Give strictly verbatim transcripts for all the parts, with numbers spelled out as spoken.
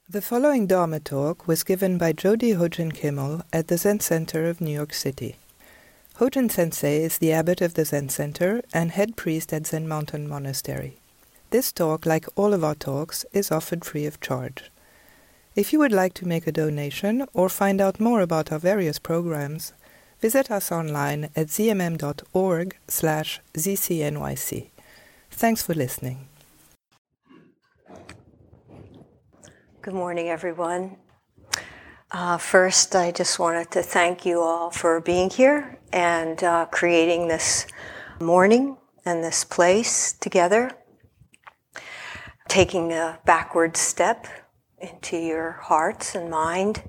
The following Dharma talk was given by Jody Hojen Kimmel at the Zen Center of New York City. Hojen Sensei is the abbot of the Zen Center and head priest at Zen Mountain Monastery. This talk, like all of our talks, is offered free of charge. If you would like to make a donation or find out more about our various programs, visit us online at zmm.org slash zcnyc. Thanks for listening. Good morning, everyone. Uh, first, I just wanted to thank you all for being here and uh, creating this morning and this place together, taking a backward step into your hearts and mind.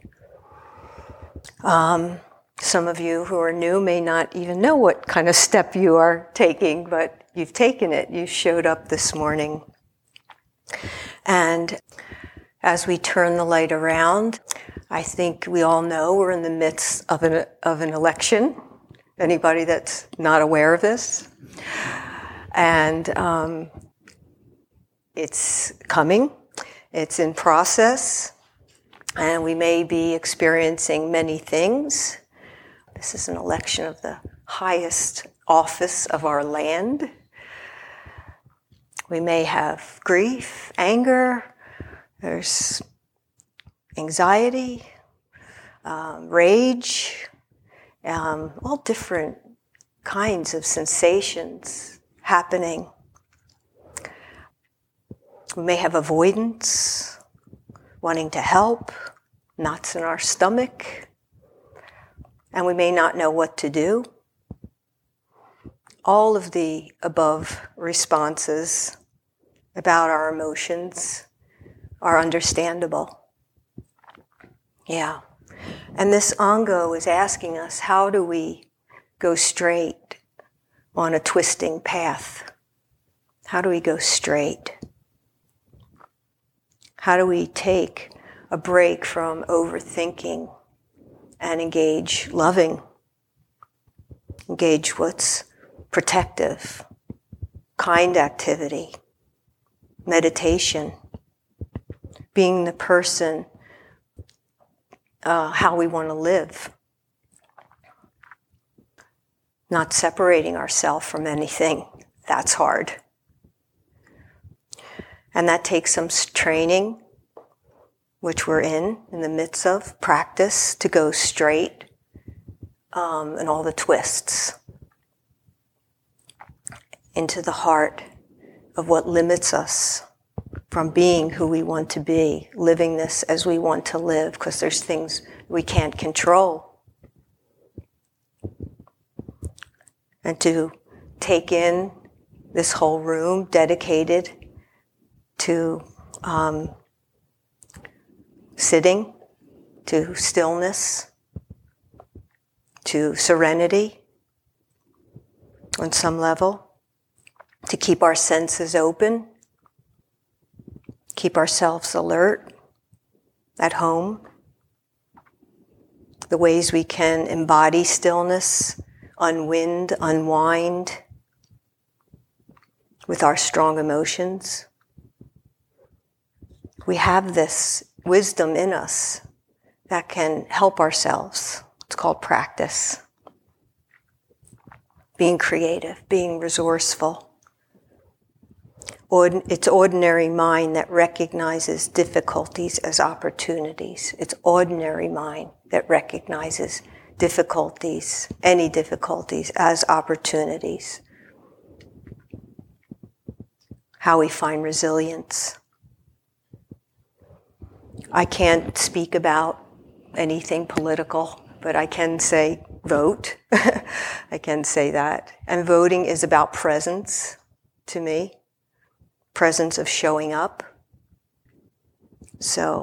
Um, some of you who are new may not even know what kind of step you are taking, but you've taken it. You showed up this morning. And as we turn the light around, I think we all know we're in the midst of an, of an election. Anybody that's not aware of this? And um, it's coming. It's in process. And we may be experiencing many things. This is an election of the highest office of our land. We may have grief, anger. There's anxiety, um, rage, um, all different kinds of sensations happening. We may have avoidance, wanting to help, knots in our stomach, and we may not know what to do. All of the above responses about our emotions are understandable. Yeah. And this Ango is asking us, how do we go straight on a twisting path? How do we go straight? How do we take a break from overthinking and engage loving? Engage what's protective, kind activity, meditation, being the person, uh, how we want to live. Not separating ourselves from anything. That's hard. And that takes some training, which we're in, in the midst of, practice to go straight, um, and all the twists into the heart of what limits us from being who we want to be, living this as we want to live, because there's things we can't control. And to take in this whole room dedicated to um, sitting, to stillness, to serenity on some level, to keep our senses open, keep ourselves alert at home. The ways we can embody stillness, unwind, unwind with our strong emotions. We have this wisdom in us that can help ourselves. It's called practice. Being creative, being resourceful. It's ordinary mind that recognizes difficulties as opportunities. It's ordinary mind that recognizes difficulties, any difficulties, as opportunities. How we find resilience. I can't speak about anything political, but I can say vote. I can say that. And voting is about presence to me. Presence of showing up. So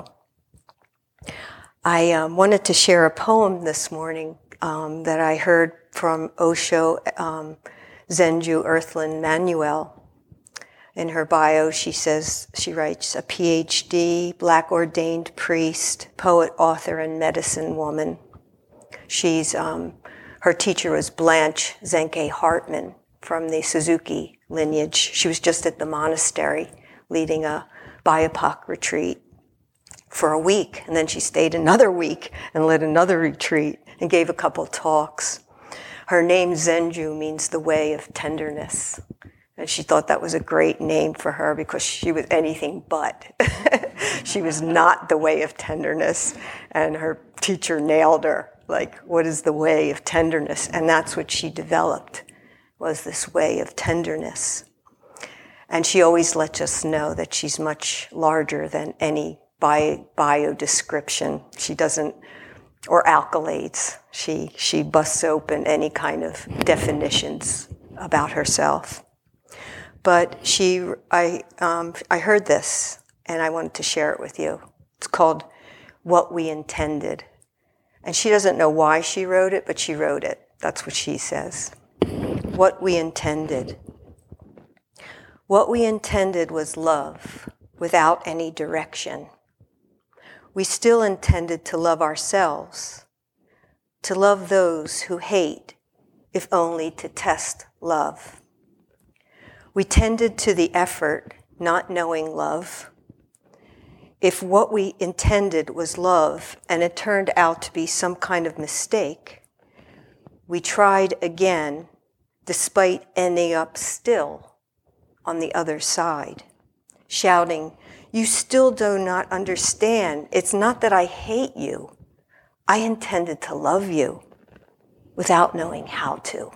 I um, wanted to share a poem this morning um, that I heard from Osho um, Zenju Earthlyn Manuel. In her bio, she says, she writes, a P H D, black ordained priest, poet, author, and medicine woman. She's, um, her teacher was Blanche Zenke Hartman from the Suzuki lineage. She was just at the monastery leading a B I A P A C retreat for a week, and then she stayed another week and led another retreat and gave a couple talks. Her name Zenju means the way of tenderness. And she thought that was a great name for her because she was anything but. She was not the way of tenderness. And her teacher nailed her. Like, what is the way of tenderness? And that's what she developed, was this way of tenderness. And she always lets us know that she's much larger than any bio, bio description. She doesn't, or accolades. She, she busts open any kind of definitions about herself. But she, I, um, I heard this, and I wanted to share it with you. It's called What We Intended. And she doesn't know why she wrote it, but she wrote it. That's what she says. What we intended. What we intended was love, without any direction. We still intended to love ourselves, to love those who hate, if only to test love. We tended to the effort, not knowing love. If what we intended was love and it turned out to be some kind of mistake, we tried again, despite ending up still on the other side, shouting, "You still do not understand. It's not that I hate you. I intended to love you," without knowing how to.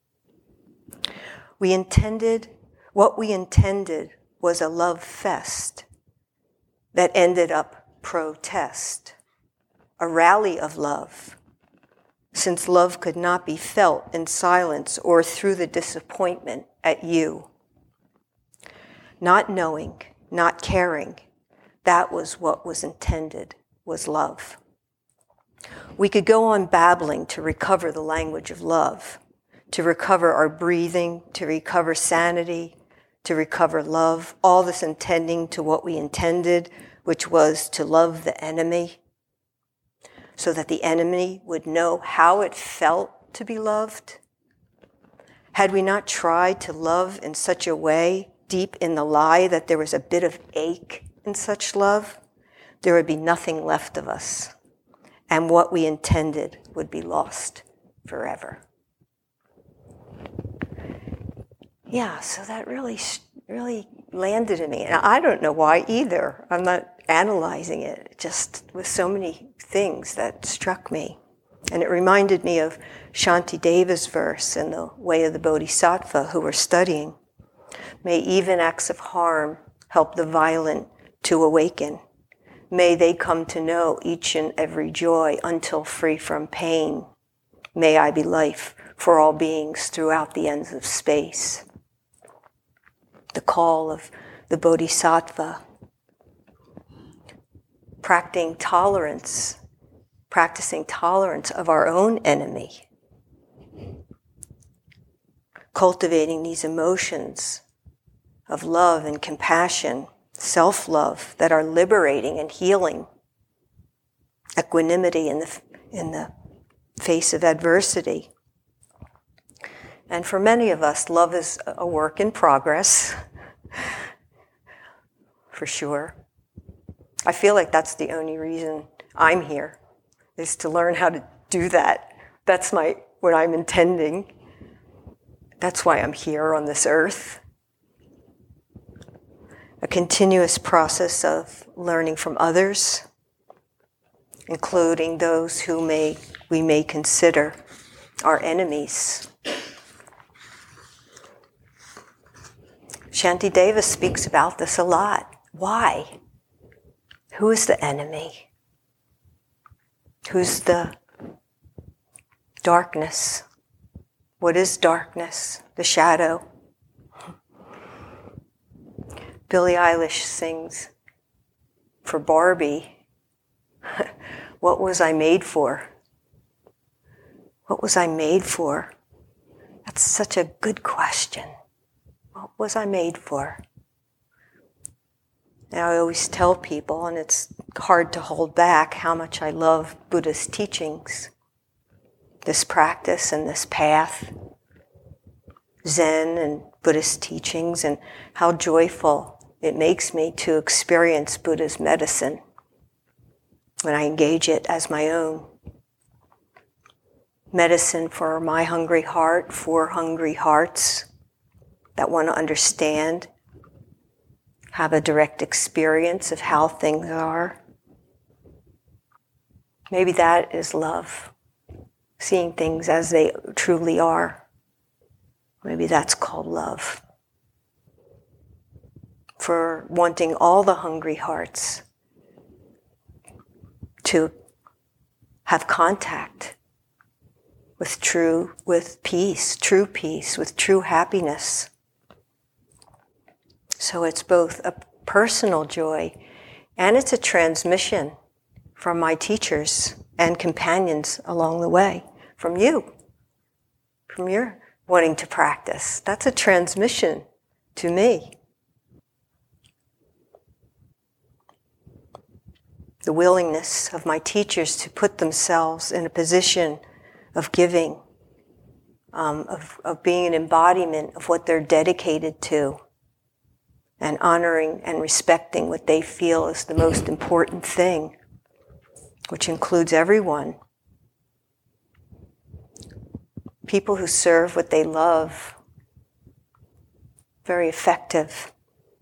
We intended, what we intended was a love fest that ended up protest, a rally of love, since love could not be felt in silence or through the disappointment at you. Not knowing, not caring, that was what was intended, was love. We could go on babbling to recover the language of love, to recover our breathing, to recover sanity, to recover love, all this intending to what we intended, which was to love the enemy, so that the enemy would know how it felt to be loved. Had we not tried to love in such a way, deep in the lie, that there was a bit of ache in such love, there would be nothing left of us, and what we intended would be lost forever. Yeah, so that really, really landed in me. And I don't know why either. I'm not analyzing it. It just with so many things that struck me. And it reminded me of Shantideva's verse in the Way of the Bodhisattva, who we're studying. May even acts of harm help the violent to awaken. May they come to know each and every joy until free from pain. May I be life for all beings throughout the ends of space. The call of the Bodhisattva. Practicing tolerance, practicing tolerance of our own enemy. Cultivating these emotions of love and compassion, self-love that are liberating and healing. Equanimity in the, in the face of adversity. And for many of us, love is a work in progress, for sure. I feel like that's the only reason I'm here, is to learn how to do that. That's my what I'm intending. That's why I'm here on this earth. A continuous process of learning from others, including those who may we may consider our enemies. Shantideva speaks about this a lot. Why? Who is the enemy? Who's the darkness? What is darkness? The shadow. Billie Eilish sings for Barbie, what was I made for? What was I made for? That's such a good question. What was I made for? Now, I always tell people, and it's hard to hold back, how much I love Buddha's teachings, this practice and this path, Zen and Buddhist teachings, and how joyful it makes me to experience Buddha's medicine. when I engage it as my own. Medicine for my hungry heart, for hungry hearts that want to understand, have a direct experience of how things are. Maybe that is love, seeing things as they truly are. Maybe that's called love. For wanting all the hungry hearts to have contact with true, with peace, true peace, with true happiness. So it's both a personal joy and it's a transmission from my teachers and companions along the way, from you, from your wanting to practice. That's a transmission to me. The willingness of my teachers to put themselves in a position of giving, um, of, of being an embodiment of what they're dedicated to, and honoring and respecting what they feel is the most important thing, which includes everyone. People who serve what they love, very effective.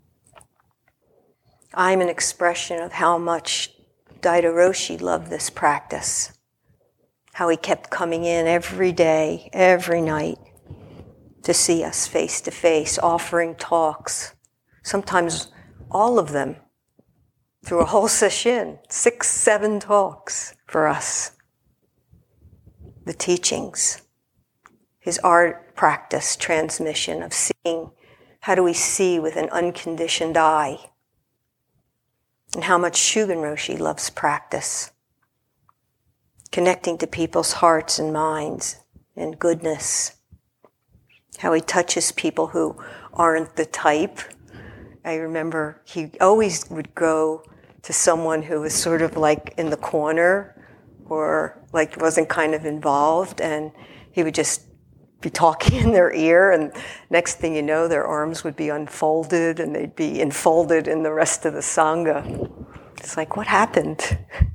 I'm an expression of how much Daido Roshi loved this practice. How he kept coming in every day, every night, to see us face to face, offering talks. Sometimes all of them, through a whole session, six, seven talks for us. The teachings, his art practice transmission of seeing, how do we see with an unconditioned eye? And how much Shugen Roshi loves practice. Connecting to people's hearts and minds and goodness. How he touches people who aren't the type. I remember he always would go to someone who was sort of like in the corner or like wasn't kind of involved, and he would just be talking in their ear, and next thing you know, their arms would be unfolded and they'd be enfolded in the rest of the Sangha. It's like, what happened?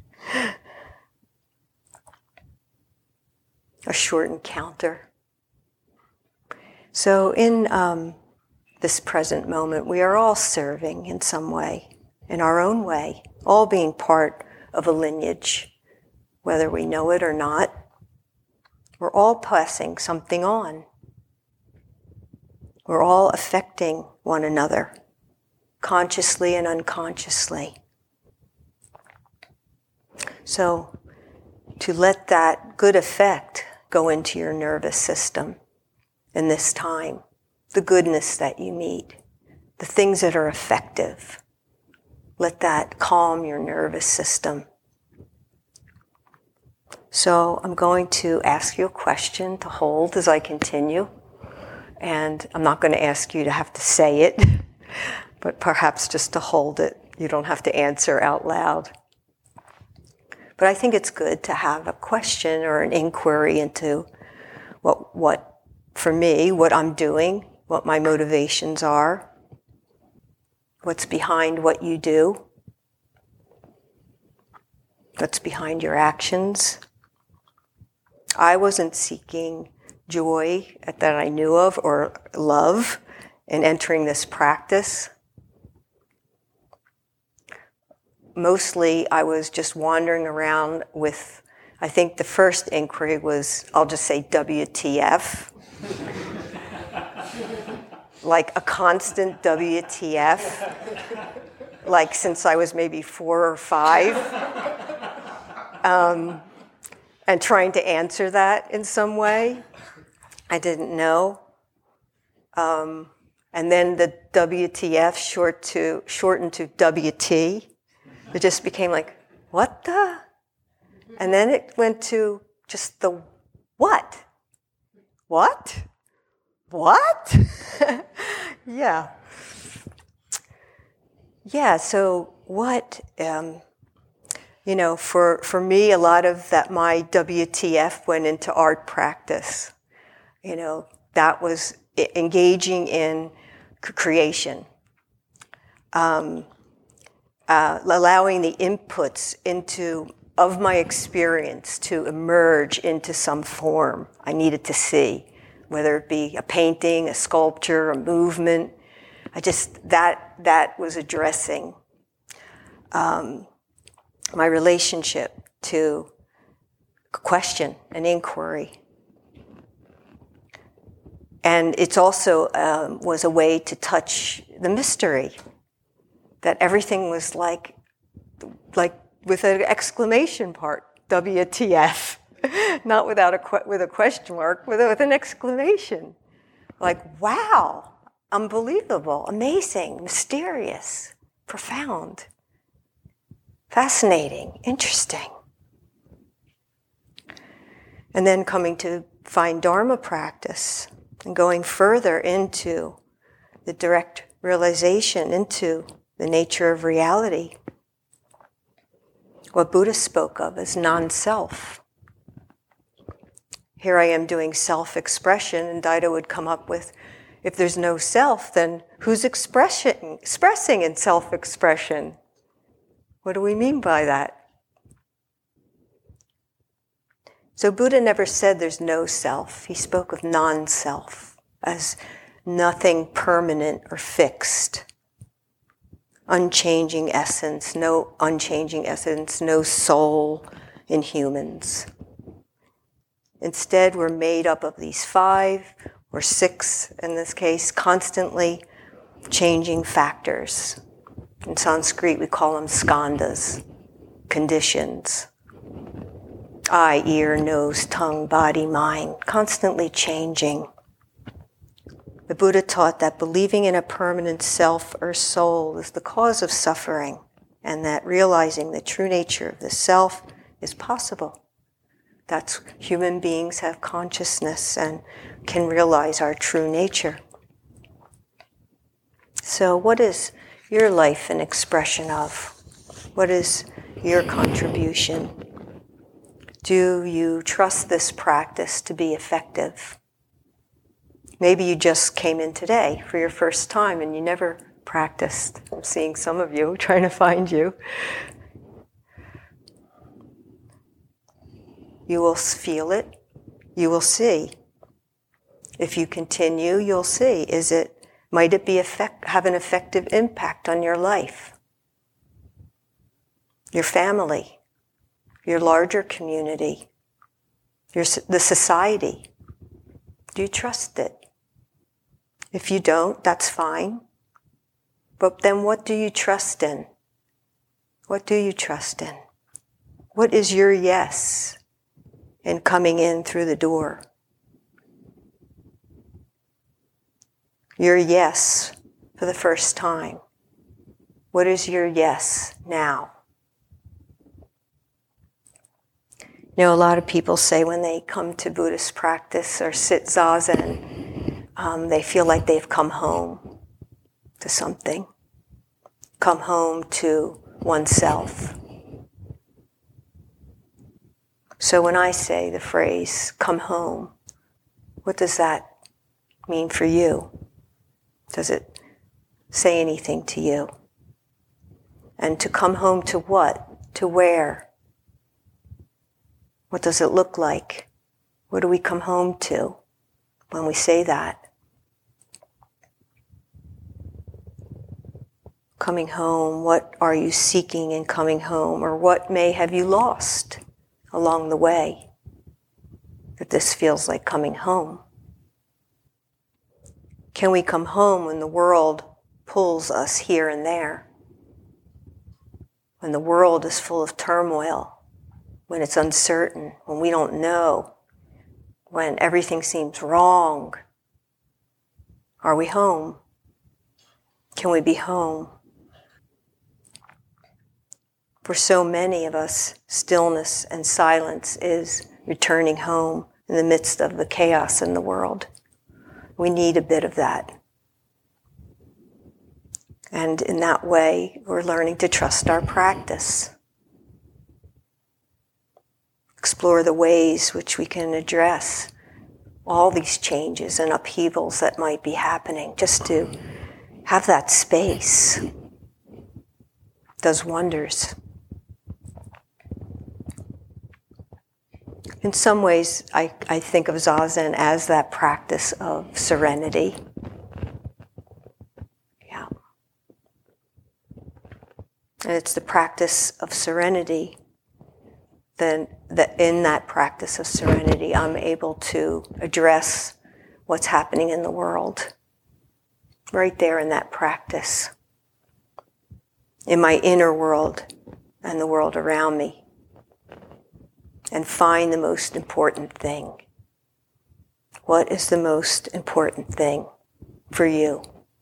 A short encounter. So in um, this present moment, we are all serving in some way, in our own way, all being part of a lineage, whether we know it or not. We're all passing something on. We're all affecting one another, consciously and unconsciously. So, to let that good effect go into your nervous system in this time, the goodness that you meet, the things that are effective, let that calm your nervous system. So I'm going to ask you a question to hold as I continue. And I'm not going to ask you to have to say it, but perhaps just to hold it. You don't have to answer out loud. But I think it's good to have a question or an inquiry into what, what for me, what I'm doing, what my motivations are, what's behind what you do, what's behind your actions. I wasn't seeking joy that I knew of or love in entering this practice. Mostly I was just wandering around with, I think the first inquiry was, I'll just say W T F. Like a constant W T F. Like since I was maybe four or five. Um, and trying to answer that in some way. I didn't know. Um, and then the W T F short to, shortened to W T. It just became like, what the? And then it went to just the what? What? What? Yeah. Yeah, so what, um, you know, for, for me, a lot of that, my W T F went into art practice. You know, that was engaging in creation. Um, uh, allowing the inputs into of my experience to emerge into some form I needed to see, whether it be a painting, a sculpture, a movement. I just, that, that was addressing um, my relationship to a question, an inquiry. And it's also um, was a way to touch the mystery, that everything was like, like with an exclamation part, W T F, not without a with a question mark, with, a, with an exclamation, like wow, unbelievable, amazing, mysterious, profound, fascinating, interesting. And then coming to find Dharma practice and going further into the direct realization into the nature of reality, what Buddha spoke of as non-self. Here I am doing self-expression, and Daido would come up with, if there's no self, then who's expressing, expressing in self-expression? What do we mean by that? So Buddha never said there's no self. He spoke of non-self as nothing permanent or fixed. Unchanging essence, no unchanging essence, no soul in humans. Instead, we're made up of these five or six, in this case, constantly changing factors. In Sanskrit, we call them skandhas, conditions. Eye, ear, nose, tongue, body, mind, constantly changing. The Buddha taught that believing in a permanent self or soul is the cause of suffering, and that realizing the true nature of the self is possible. That's human beings have consciousness and can realize our true nature. So what is your life an expression of? What is your contribution? Do you trust this practice to be effective? Maybe you just came in today for your first time and you never practiced. I'm seeing some of you trying to find you. You will feel it. You will see. If you continue, you'll see. Is it, might it be effect, have an effective impact on your life, your family, your larger community, your, the society? Do you trust it? If you don't, that's fine. But then what do you trust in? What do you trust in? What is your yes in coming in through the door? Your yes for the first time. What is your yes now? You know, a lot of people say when they come to Buddhist practice or sit zazen, um, they feel like they've come home to something, come home to oneself. So when I say the phrase, come home, what does that mean for you? Does it say anything to you? And to come home to what? To where? What does it look like? What do we come home to when we say that? Coming home, what are you seeking in coming home? Or what may have you lost along the way that this feels like coming home? Can we come home when the world pulls us here and there? When the world is full of turmoil, when it's uncertain, when we don't know, when everything seems wrong? Are we home? Can we be home? For so many of us, stillness and silence is returning home in the midst of the chaos in the world. We need a bit of that. And in that way, we're learning to trust our practice. Explore the ways which we can address all these changes and upheavals that might be happening, just to have that space. does wonders. In some ways, I, I think of Zazen as that practice of serenity. Yeah. And it's the practice of serenity. Then that in that practice of serenity, I'm able to address what's happening in the world. Right there in that practice. In my inner world and the world around me. And find the most important thing. What is the most important thing for you?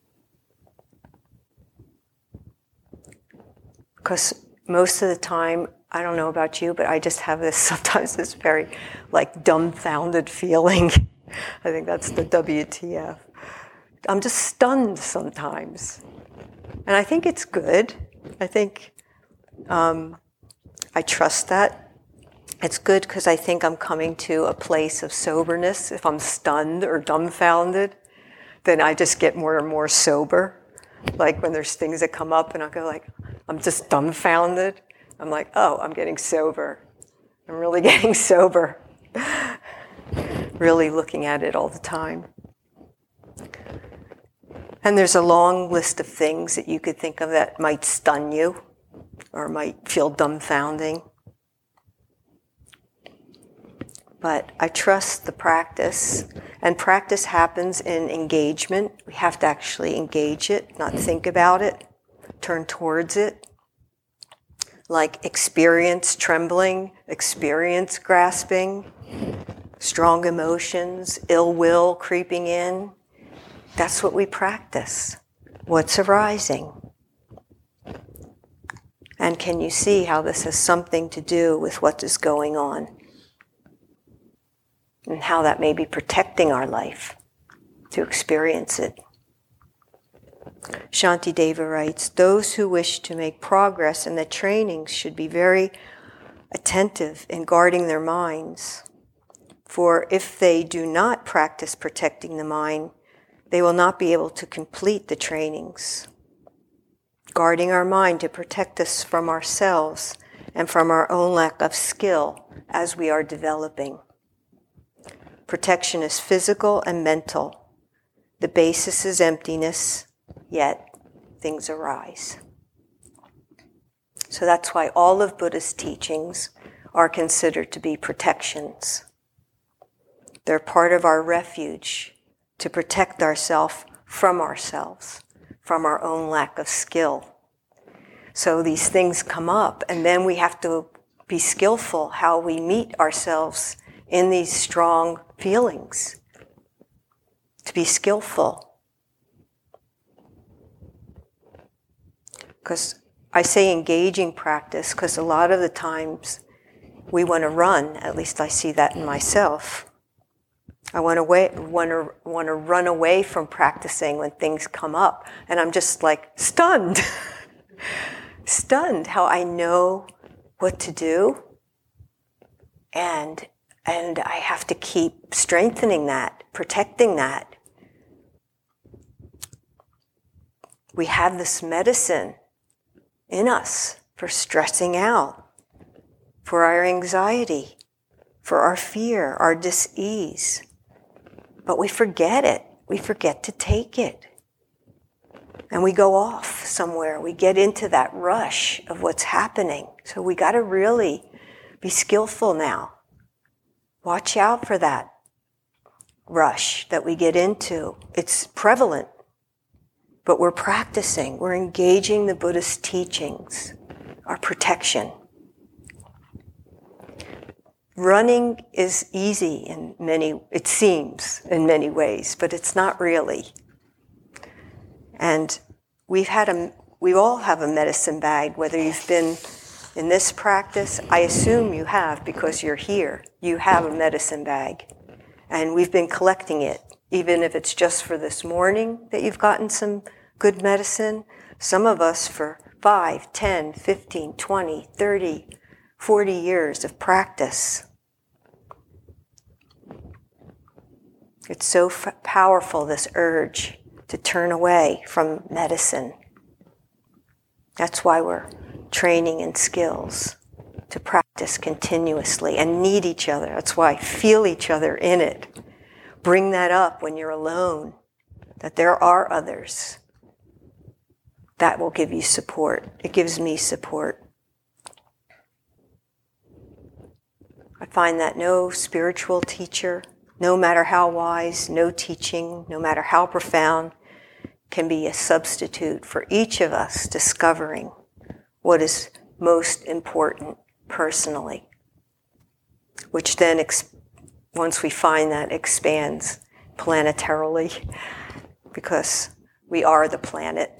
Because most of the time, I don't know about you, but I just have this, sometimes this very like dumbfounded feeling. I think that's the W T F. I'm just stunned sometimes. And I think it's good. I think um, I trust that. It's good because I think I'm coming to a place of soberness. If I'm stunned or dumbfounded, then I just get more and more sober. Like when there's things that come up and I go like, I'm just dumbfounded. I'm like, oh, I'm getting sober. I'm really getting sober. Really looking at it all the time. And there's a long list of things that you could think of that might stun you or might feel dumbfounding. But I trust the practice, and practice happens in engagement. We have to actually engage it, not think about it, turn towards it. Like experience trembling, experience grasping, strong emotions, ill will creeping in. That's what we practice. What's arising? And can you see how this has something to do with what is going on? And how that may be protecting our life to experience it. Shantideva writes, those who wish to make progress in the trainings should be very attentive in guarding their minds. For if they do not practice protecting the mind, they will not be able to complete the trainings. Guarding our mind to protect us from ourselves and from our own lack of skill as we are developing. Protection is physical and mental. The basis is emptiness, yet things arise. So that's why all of Buddha's teachings are considered to be protections. They're part of our refuge to protect ourselves from ourselves, from our own lack of skill. So these things come up, and then we have to be skillful how we meet ourselves in these strong feelings. To be skillful. Because I say engaging practice because a lot of the times we want to run, at least I see that in myself. I want to, wait, want to want to run away from practicing when things come up. And I'm just like stunned. Stunned how I know what to do. And, and I have to keep strengthening that, protecting that. We have this medicine in us for stressing out, for our anxiety, for our fear, our dis-ease. But we forget it. We forget to take it. And we go off somewhere. We get into that rush of what's happening. So we got to really be skillful now. Watch out for that rush that we get into. It's prevalent. But we're practicing. We're engaging the Buddhist teachings, our protection. Running is easy in many, it seems, in many ways, but it's not really. And we've had a, we all have a medicine bag, whether you've been in this practice, I assume you have because you're here. You have a medicine bag. And we've been collecting it, even if it's just for this morning that you've gotten some good medicine. Some of us for five, ten, fifteen, twenty, thirty, forty years of practice. It's so f- powerful, this urge to turn away from medicine. That's why we're training and skills to practice continuously and need each other. That's why feel each other in it. Bring that up when you're alone, that there are others. That will give you support. It gives me support. I find that no spiritual teacher, no matter how wise, no teaching, no matter how profound, can be a substitute for each of us discovering what is most important personally, which then, ex- once we find that, expands planetarily, because we are the planet.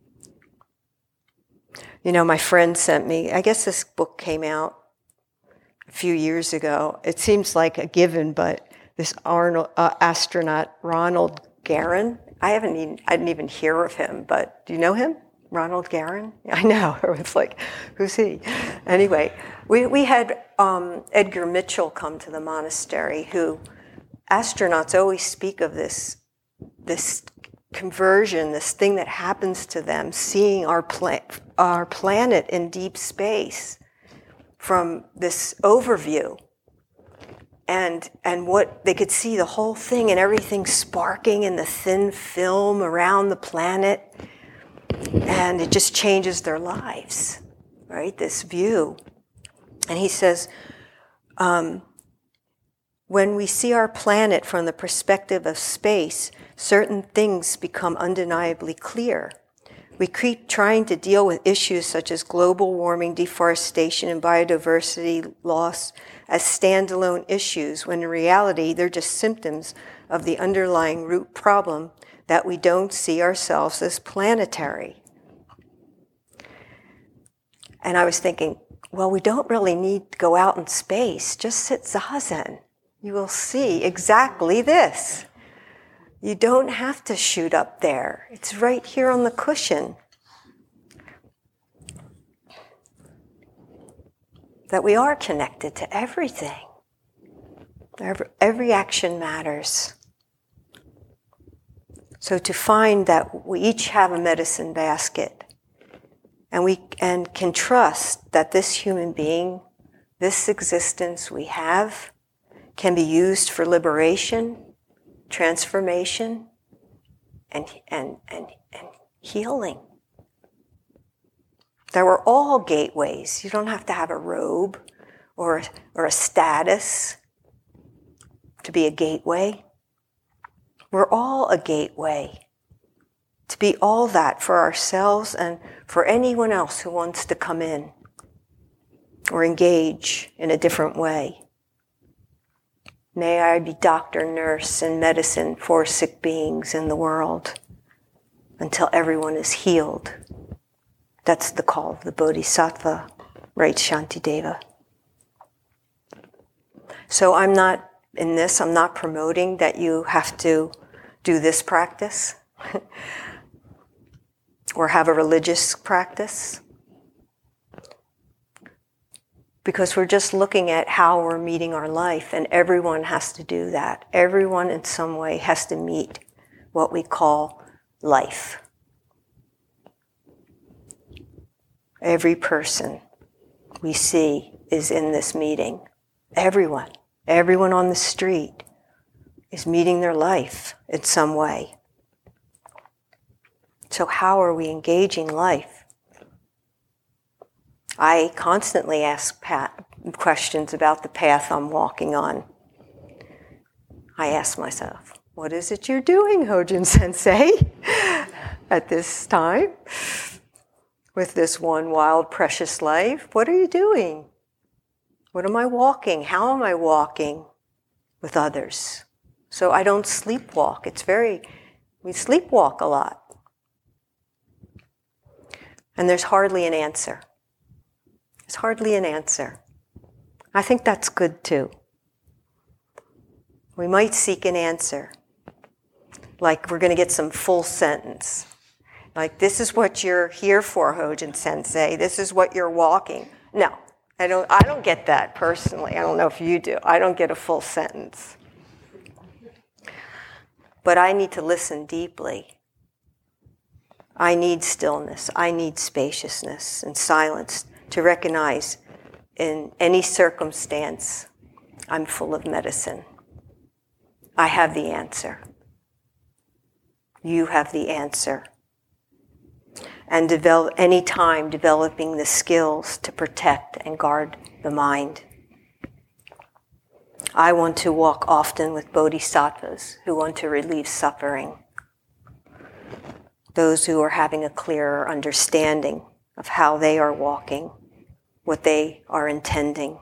You know, my friend sent me, I guess this book came out a few years ago. It seems like a given, but this Arnold, uh, astronaut Ronald Guerin, I haven't even, I didn't even hear of him, but do you know him? Ronald Guerin? I know. It's like, who's he? Anyway, we, we had um, Edgar Mitchell come to the monastery, who astronauts always speak of this, this conversion, this thing that happens to them, seeing our, pla- our planet in deep space from this overview. And and what they could see the whole thing and everything sparking in the thin film around the planet. And it just changes their lives, right? This view. And he says, um, when we see our planet from the perspective of space, certain things become undeniably clear. We keep trying to deal with issues such as global warming, deforestation, and biodiversity loss as standalone issues, when in reality they're just symptoms of the underlying root problem that we don't see ourselves as planetary. And I was thinking, well, we don't really need to go out in space. Just sit zazen. You will see exactly this. You don't have to shoot up there. It's right here on the cushion. That we are connected to everything. Every, every action matters. So to find that we each have a medicine basket, and we and can trust that this human being, this existence we have, can be used for liberation, transformation, and, and, and, and healing. That we're all gateways. You don't have to have a robe or, or a status to be a gateway. We're all a gateway to be all that for ourselves and for anyone else who wants to come in or engage in a different way. May I be doctor, nurse, and medicine for sick beings in the world until everyone is healed. That's the call of the Bodhisattva, writes Shantideva. So I'm not, in this, I'm not promoting that you have to do this practice or have a religious practice. Because we're just looking at how we're meeting our life, and everyone has to do that. Everyone in some way has to meet what we call life. Every person we see is in this meeting. Everyone, everyone on the street is meeting their life in some way. So how are we engaging life? I constantly ask Pat questions about the path I'm walking on. I ask myself, what is it you're doing, Hojin Sensei, at this time? With this one wild, precious life? What are you doing? What am I walking? How am I walking with others? So I don't sleepwalk. It's very, we sleepwalk a lot. And there's hardly an answer. There's hardly an answer. I think that's good too. We might seek an answer. Like we're going to get some full sentence. Like, this is what you're here for, Hojin Sensei. This is what you're walking. No, I don't, I don't get that personally. I don't know if you do. I don't get a full sentence. But I need to listen deeply. I need stillness. I need spaciousness and silence to recognize in any circumstance I'm full of medicine. I have the answer. You have the answer. And develop, any time developing the skills to protect and guard the mind. I want to walk often with bodhisattvas who want to relieve suffering. Those who are having a clearer understanding of how they are walking, what they are intending.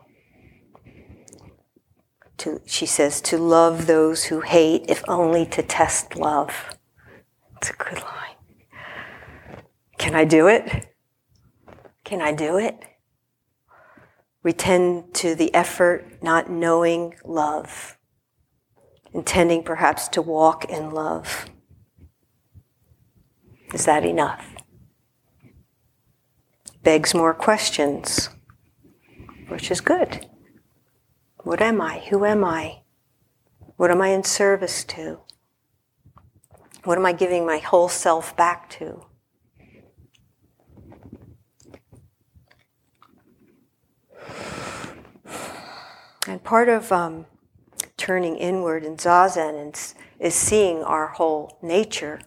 To, she says, to love those who hate, if only to test love. It's a good line. Can I do it? Can I do it? We tend to the effort not knowing love, intending perhaps to walk in love. Is that enough? Begs more questions, which is good. What am I? Who am I? What am I in service to? What am I giving my whole self back to? And part of um, turning inward in Zazen is, is seeing our whole nature,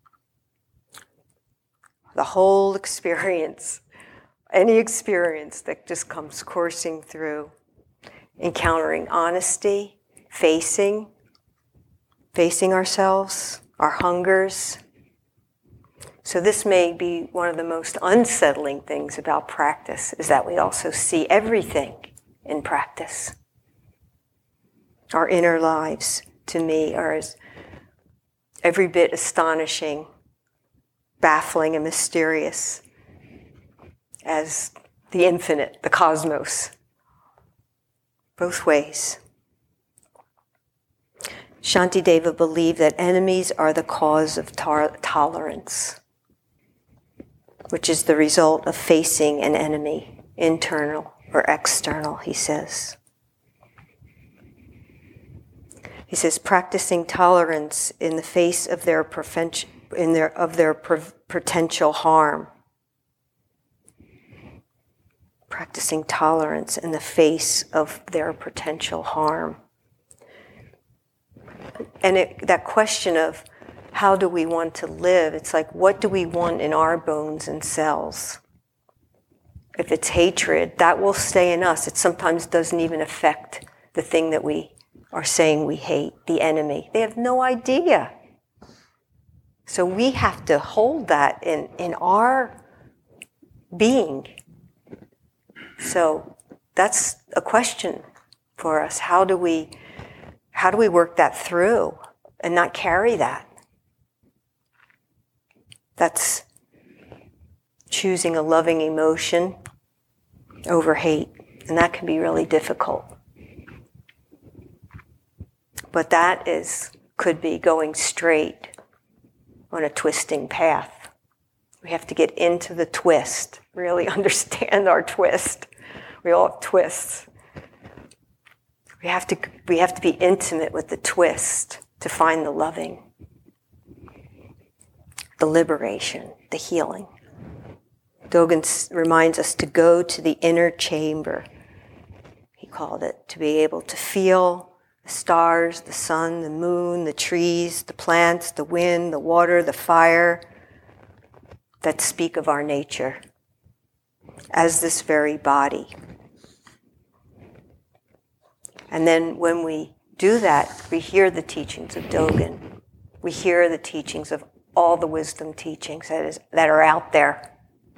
the whole experience, any experience that just comes coursing through, encountering honesty, facing, facing ourselves, our hungers. So this may be one of the most unsettling things about practice, is that we also see everything in practice. Our inner lives, to me, are as every bit astonishing, baffling, and mysterious as the infinite, the cosmos. Both ways. Shantideva believed that enemies are the cause of tar- tolerance, which is the result of facing an enemy, internal or external, he says. He says, practicing tolerance in the face of their, prefen- in their, of their pre- potential harm. Practicing tolerance in the face of their potential harm. And it, that question of how do we want to live, it's like, what do we want in our bones and cells? If it's hatred, that will stay in us. It sometimes doesn't even affect the thing that we are saying we hate, the enemy. They have no idea. So we have to hold that in, in our being. So that's a question for us. How do we, how do we work that through and not carry that? That's choosing a loving emotion over hate, and that can be really difficult. But that is, could be going straight on a twisting path. We have to get into the twist, really understand our twist. We all have twists. We have to, we have to be intimate with the twist to find the loving, the liberation, the healing. Dogen reminds us to go to the inner chamber, he called it, to be able to feel the stars, the sun, the moon, the trees, the plants, the wind, the water, the fire that speak of our nature as this very body. And then when we do that, we hear the teachings of Dogen. We hear the teachings of all the wisdom teachings that, is, that are out there,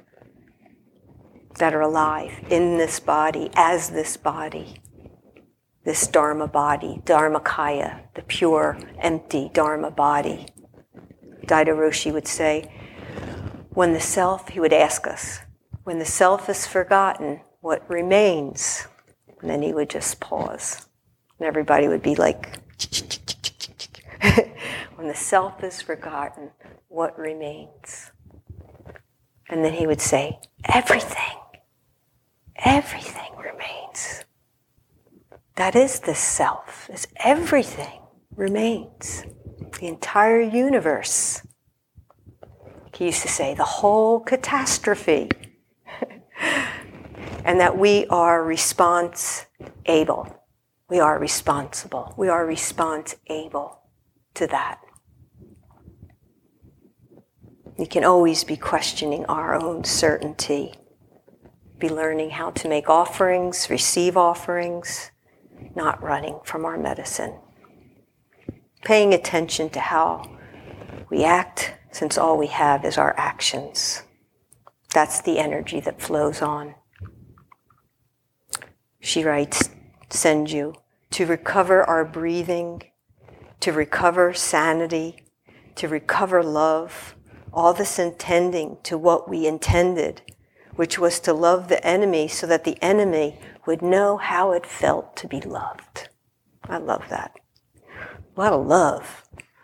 that are alive in this body, as this body. This Dharma body, Dharmakaya, the pure, empty Dharma body. Daido Roshi would say, when the self, he would ask us, when the self is forgotten, what remains? And then he would just pause. And everybody would be like, when the self is forgotten, what remains? And then he would say, everything, everything remains. That is the self, is everything remains. The entire universe He used to say, the whole catastrophe. And that we are response able. We are responsible. We are response able to that. We can always be questioning our own certainty, be learning how to make offerings, receive offerings, not running from our medicine. Paying attention to how we act, since all we have is our actions. That's the energy that flows on. She writes, Senju, to recover our breathing, to recover sanity, to recover love, all this intending to what we intended, which was to love the enemy so that the enemy would know how it felt to be loved. I love that. A lot of love.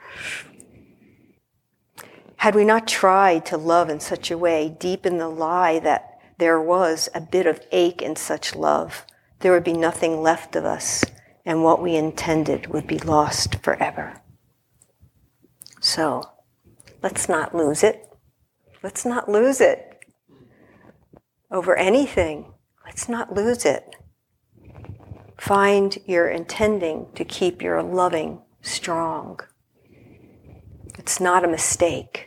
Had we not tried to love in such a way, deep in the lie that there was a bit of ache in such love, there would be nothing left of us, and what we intended would be lost forever. So, let's not lose it. Let's not lose it. Over anything, let's not lose it. Find your intending to keep your loving strong. It's not a mistake.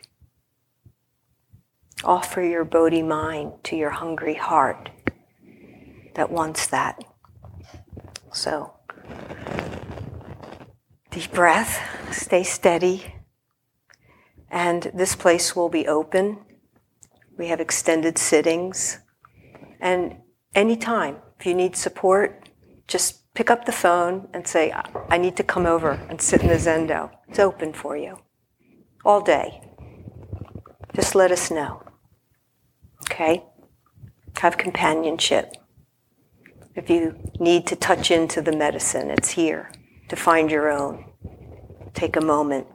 Offer your Bodhi mind to your hungry heart that wants that. So, deep breath, stay steady, and this place will be open. We have extended sittings, and anytime, if you need support, just pick up the phone and say, I need to come over and sit in the Zendo. It's open for you, all day. Just let us know, okay? Have companionship. If you need to touch into the medicine, it's here to find your own. Take a moment.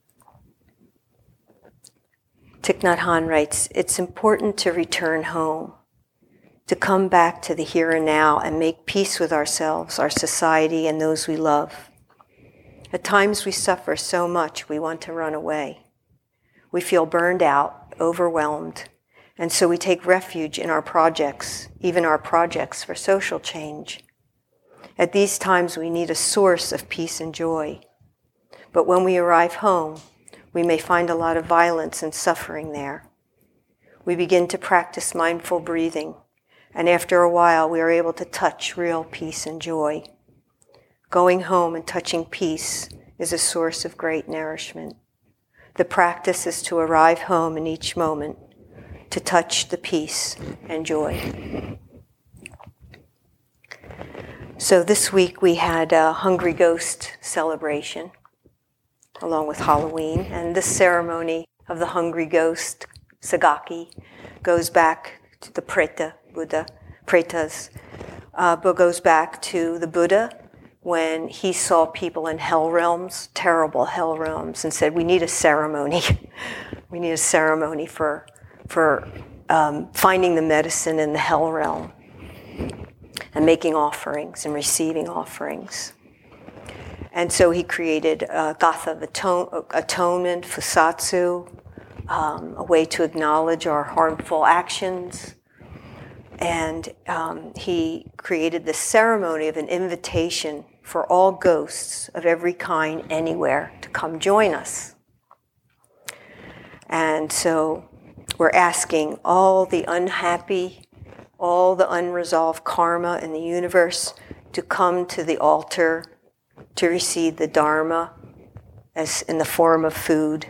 Thich Nhat Hanh writes, it's important to return home, to come back to the here and now and make peace with ourselves, our society, and those we love. At times we suffer so much we want to run away. We feel burned out, overwhelmed, and so we take refuge in our projects, even our projects for social change. At these times we need a source of peace and joy. But when we arrive home, we may find a lot of violence and suffering there. We begin to practice mindful breathing, and after a while we are able to touch real peace and joy. Going home and touching peace is a source of great nourishment. The practice is to arrive home in each moment, to touch the peace and joy. So this week we had a Hungry Ghost celebration, along with Halloween, and this ceremony of the Hungry Ghost, Sagaki, goes back to the Preta Buddha, Pretas, uh, but goes back to the Buddha when he saw people in hell realms, terrible hell realms, and said, we need a ceremony. We need a ceremony for for um, finding the medicine in the hell realm and making offerings and receiving offerings. And so he created a Gatha of atone, atonement, Fusatsu, um, a way to acknowledge our harmful actions. And um, he created the ceremony of an invitation for all ghosts of every kind anywhere to come join us. And so we're asking all the unhappy, all the unresolved karma in the universe to come to the altar to receive the Dharma as in the form of food,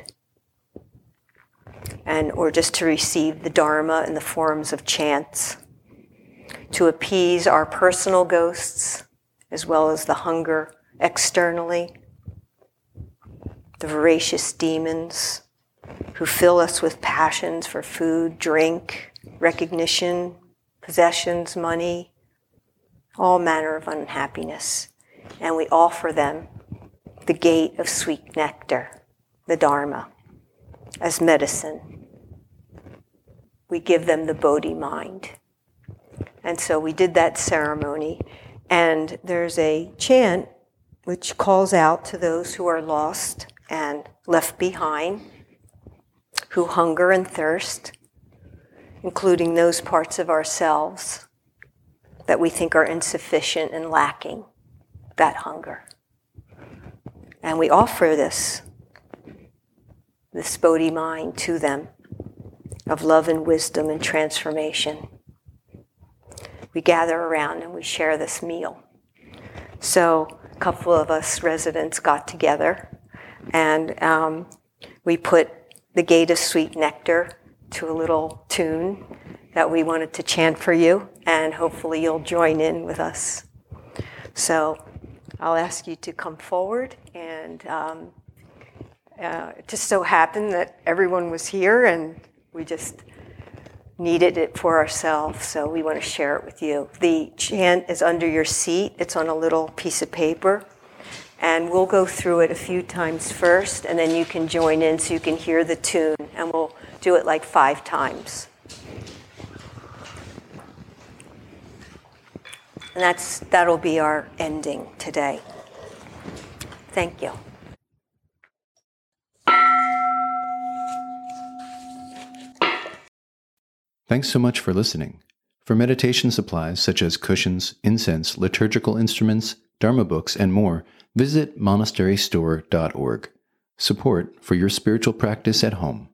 and or just to receive the Dharma in the forms of chants, to appease our personal ghosts as well as the hunger externally, the voracious demons who fill us with passions for food, drink, recognition, possessions, money, all manner of unhappiness. And we offer them the gate of sweet nectar, the Dharma, as medicine. We give them the Bodhi mind. And so we did that ceremony, and there's a chant which calls out to those who are lost and left behind, who hunger and thirst, including those parts of ourselves that we think are insufficient and lacking that hunger. And we offer this, this Bodhi mind to them of love and wisdom and transformation. We gather around and we share this meal. So a couple of us residents got together and um, we put the Gate of Sweet Nectar to a little tune that we wanted to chant for you, and hopefully you'll join in with us. So I'll ask you to come forward, and um, uh, it just so happened that everyone was here and we just needed it for ourselves, so we want to share it with you. The chant is under your seat. It's on a little piece of paper, and we'll go through it a few times first, and then you can join in so you can hear the tune, and we'll do it like five times. And that's that'll be our ending today. Thank you. Thanks so much for listening. For meditation supplies such as cushions, incense, liturgical instruments, Dharma books, and more, visit monastery store dot org. Support for your spiritual practice at home.